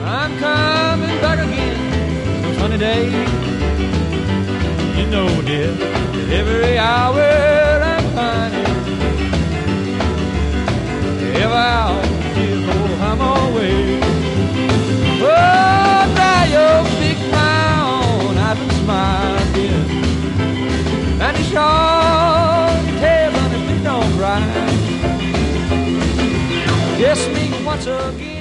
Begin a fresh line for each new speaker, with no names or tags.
I'm coming back again some sunny day. You know, dear, that every hour I'm pining, every hour, dear, oh, I'm away. Oh, dry your big frown, I've been smiling, dear, and it's your tail, honey, please don't cry. Kiss me once again.